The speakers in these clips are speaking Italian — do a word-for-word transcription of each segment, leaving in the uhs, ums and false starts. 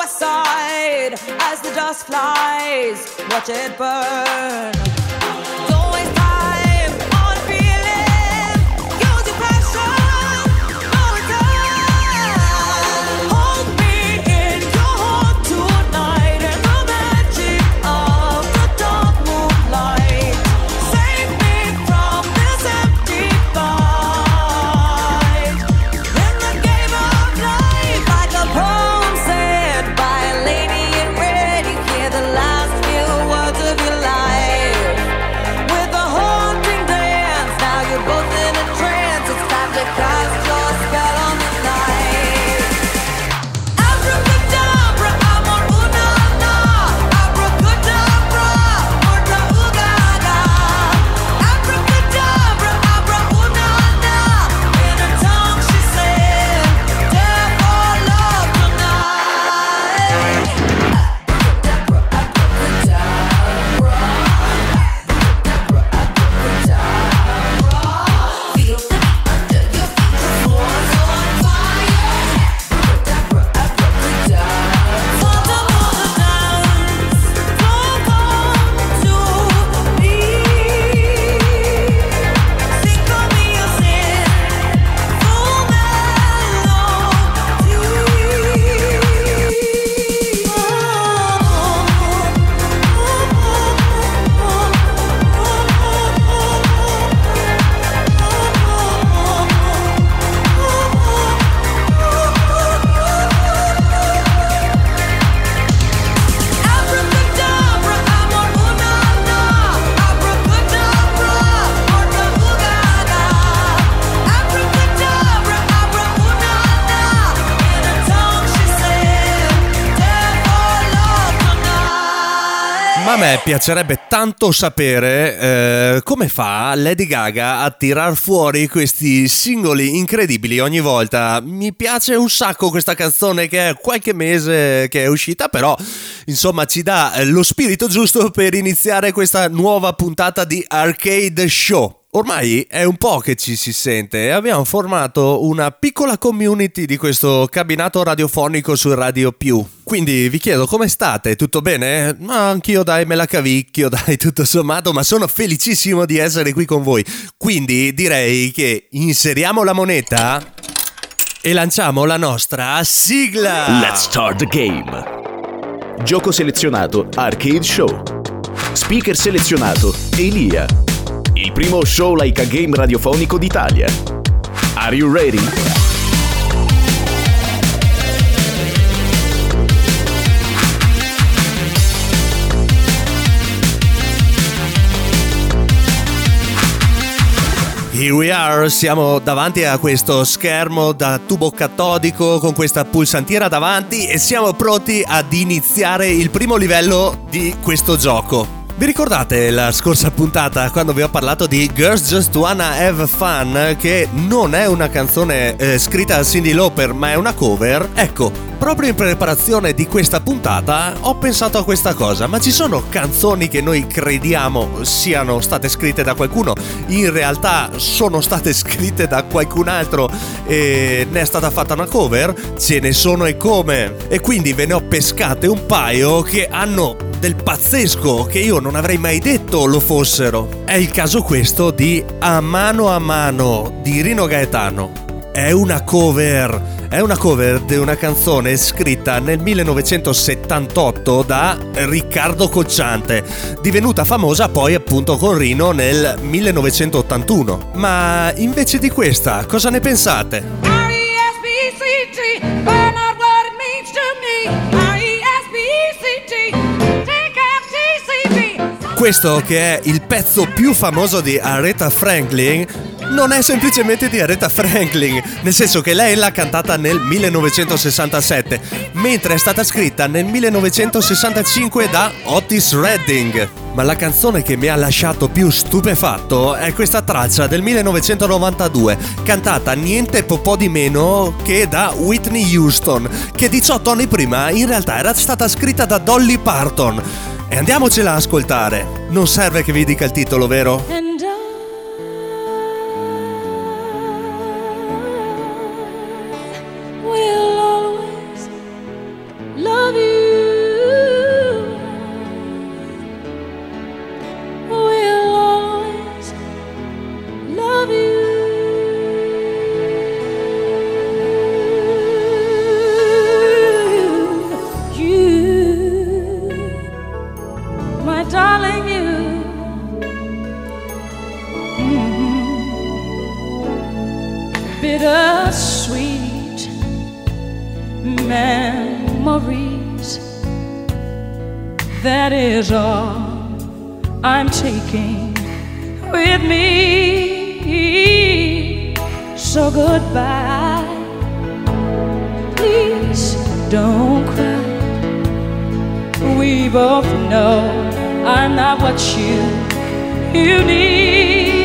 west side as the dust flies. Watch it burn. Don't waste time on feeling. Use your passion. No return. Hold me in your heart tonight in the magic of the dark moonlight. Save me from this empty fight. In the game of life, like a poem said by a lady in red, you hear the last few words of your life. With a haunting dance, now you're both in a trance. It's time to cast your spell on the night. Abracadabra, amor, una, na. Abracadabra, orta, ugaga. Abracadabra, abra, una, na. In her tongue she said, dare for love tonight. Abracadabra, abracadabra. Feel the beat under your feet, the floor's on fire. Abracadabra, abracadabra. Phantom of the dance, don't come to me. Think of me a sin, full Abracadabra, amor, una, na. Abracadabra, orta, ugaga. Abracadabra, abra, una, na. In her tongue she said, dare for love tonight. Ma a me piacerebbe tanto sapere eh, come fa Lady Gaga a tirar fuori questi singoli incredibili ogni volta. Mi piace un sacco questa canzone che è qualche mese che è uscita, però insomma ci dà eh, lo spirito giusto per iniziare questa nuova puntata di Arcade Show. Ormai è un po' che ci si sente e abbiamo formato una piccola community di questo cabinato radiofonico su Radio Più. Quindi vi chiedo come state, tutto bene? Ma anch'io dai me la cavicchio, dai tutto sommato, ma sono felicissimo di essere qui con voi. Quindi direi che inseriamo la moneta e lanciamo la nostra sigla. Let's start the game. Gioco selezionato Arcade Show. Speaker selezionato Elia. Il primo show like a game radiofonico d'Italia. Are you ready? Here we are, siamo davanti a questo schermo da tubo catodico con questa pulsantiera davanti e siamo pronti ad iniziare il primo livello di questo gioco. Vi ricordate la scorsa puntata quando vi ho parlato di Girls Just Wanna Have Fun, che non è una canzone eh, scritta da Cyndi Lauper ma è una cover? Ecco, proprio in preparazione di questa puntata ho pensato a questa cosa, ma ci sono canzoni che noi crediamo siano state scritte da qualcuno, in realtà sono state scritte da qualcun altro e ne è stata fatta una cover? Ce ne sono e come! E quindi ve ne ho pescate un paio che hanno del pazzesco, che io non avrei mai detto lo fossero. È il caso questo di A mano a mano di Rino Gaetano. È una cover, è una cover di una canzone scritta nel millenovecentosettantotto da Riccardo Cocciante, divenuta famosa poi appunto con Rino nel millenovecentottantuno. Ma invece di questa, cosa ne pensate? R E S P E C T, find out what it means to me. R E S P E C T, take out T C B. Questo, che è il pezzo più famoso di Aretha Franklin, non è semplicemente di Aretha Franklin, nel senso che lei l'ha cantata nel millenovecentosessantasette, mentre è stata scritta nel millenovecentosessantacinque da Otis Redding. Ma la canzone che mi ha lasciato più stupefatto è questa traccia del millenovecentonovantadue, cantata niente po' po' di meno che da Whitney Houston, che diciotto anni prima in realtà era stata scritta da Dolly Parton. E andiamocela a ascoltare. Non serve che vi dica il titolo, vero? And I will always love you. bittersweet memories. That is all I'm taking with me. So goodbye, please don't cry. We both know I'm not what you you need.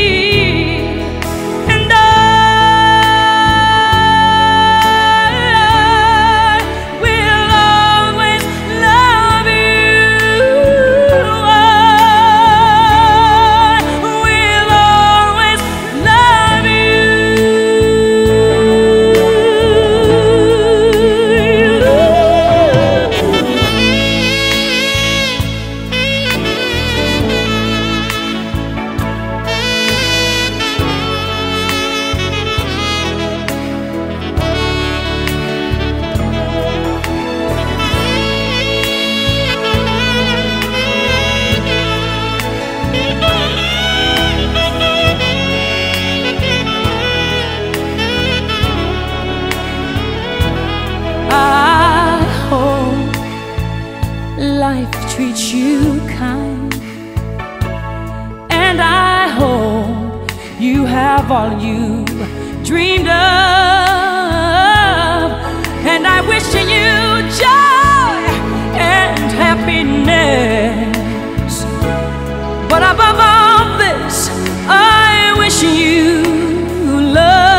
Treat you kind, and I hope you have all you dreamed of, and I wish you joy and happiness, but above all this I wish you love.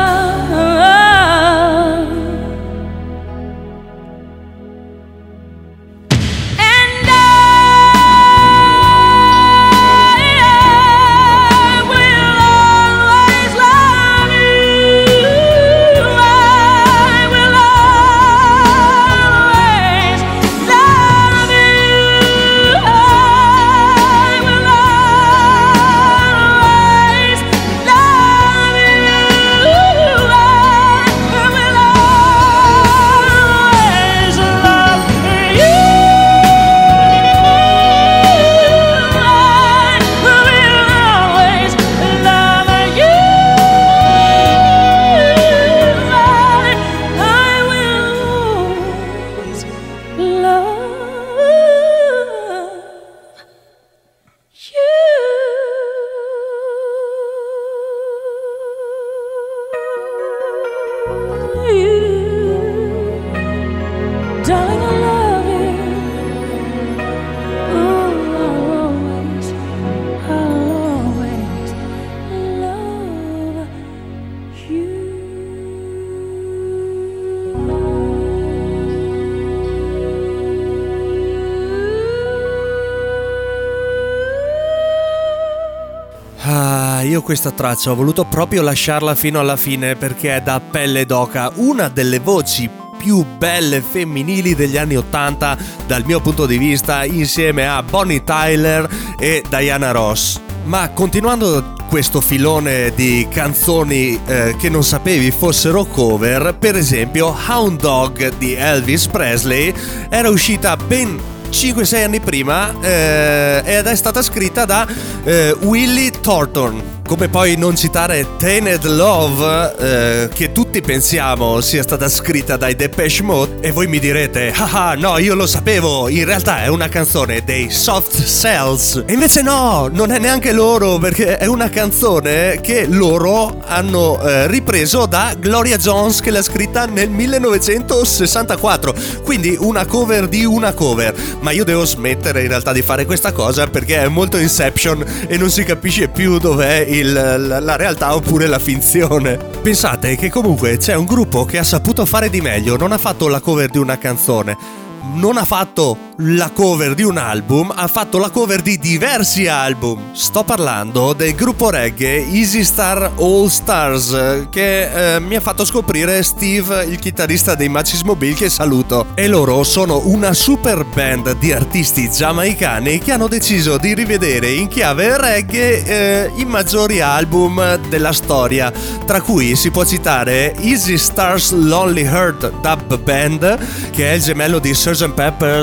Io questa traccia ho voluto proprio lasciarla fino alla fine perché è da pelle d'oca, una delle voci più belle femminili degli anni ottanta dal mio punto di vista, insieme a Bonnie Tyler e Diana Ross. Ma continuando questo filone di canzoni eh, che non sapevi fossero cover, per esempio Hound Dog di Elvis Presley era uscita ben cinque sei anni prima eh, ed è stata scritta da eh, Willie Thornton. Come poi non citare Tainted Love, eh, che tutti pensiamo sia stata scritta dai Depeche Mode, e voi mi direte, ah no, io lo sapevo, in realtà è una canzone dei Soft Cells. E invece no, non è neanche loro, perché è una canzone che loro hanno eh, ripreso da Gloria Jones, che l'ha scritta nel millenovecentosessantaquattro, quindi una cover di una cover. Ma io devo smettere in realtà di fare questa cosa perché è molto Inception e non si capisce più dov'è il La, la realtà oppure la finzione. Pensate che comunque c'è un gruppo che ha saputo fare di meglio, non ha fatto la cover di una canzone, non ha fatto la cover di un album, ha fatto la cover di diversi album. Sto parlando del gruppo reggae Easy Star All Stars, che eh, mi ha fatto scoprire Steve, il chitarrista dei Matches Mobile, che saluto. E loro sono una super band di artisti giamaicani che hanno deciso di rivedere in chiave reggae eh, i maggiori album della storia, tra cui si può citare Easy Star's Lonely Heart Dub Band, che è il gemello di sergeant Pepper's e Lonely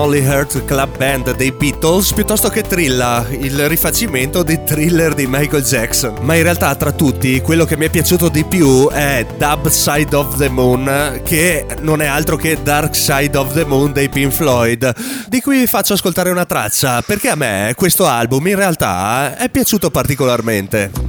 Lonely Heart Club Band dei Beatles piuttosto che Trilla, il rifacimento di Thriller di Michael Jackson. Ma in realtà tra tutti quello che mi è piaciuto di più è Dark Side of the Moon, che non è altro che Dark Side of the Moon dei Pink Floyd, di cui vi faccio ascoltare una traccia perché a me questo album in realtà è piaciuto particolarmente.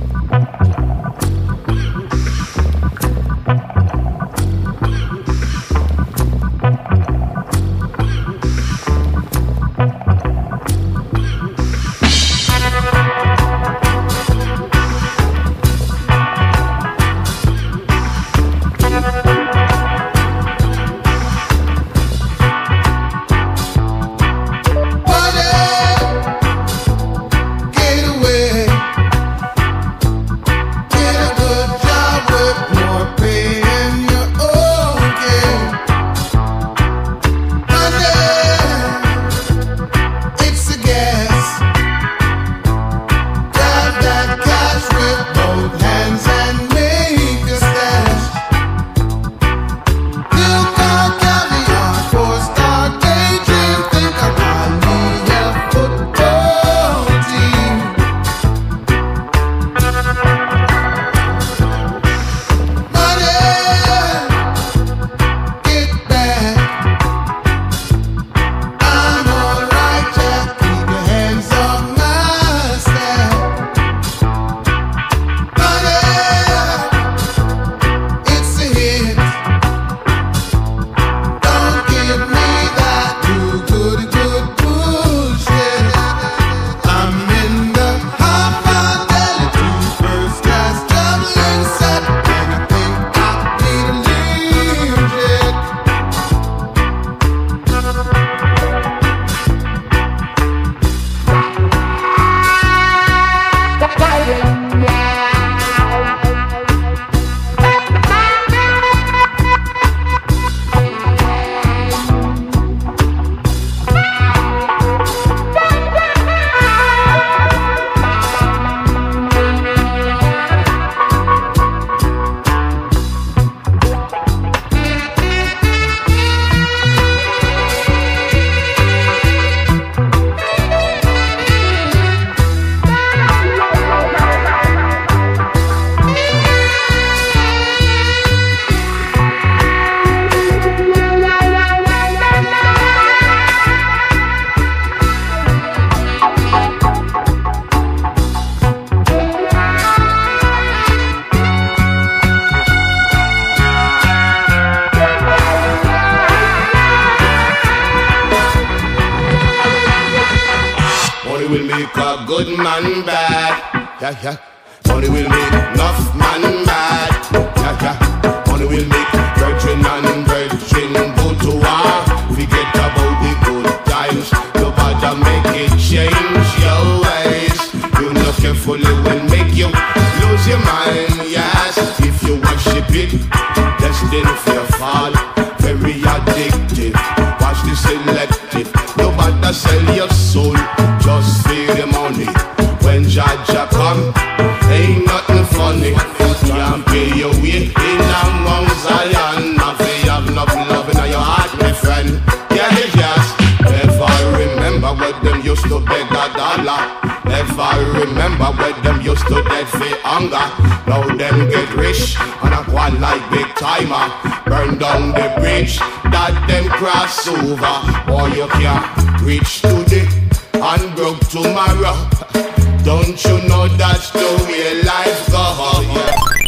good man bad. Yeah, yeah. Money will make enough man mad. Yeah, yeah. Money will make virgin and virgin go to war. Forget about the good times. Nobody make it change your ways. You know carefully will make you lose your mind. Yes, if you worship it, destined for your fall. Very addictive. Watch the selective. Nobody sell your soul. Just feel the money. When Jaja come, ain't nothing funny. Can't pay your way in among Zion. Nothing have enough love in your heart, my friend. Yeah, yes. Never remember when them used to beg a dollar. Never remember when them used to dead for hunger. Now them get rich and a one like big timer. Burn down the bridge that them cross over. Boy, you can't reach today and broke tomorrow. Don't you know that's the way life goes? Yeah.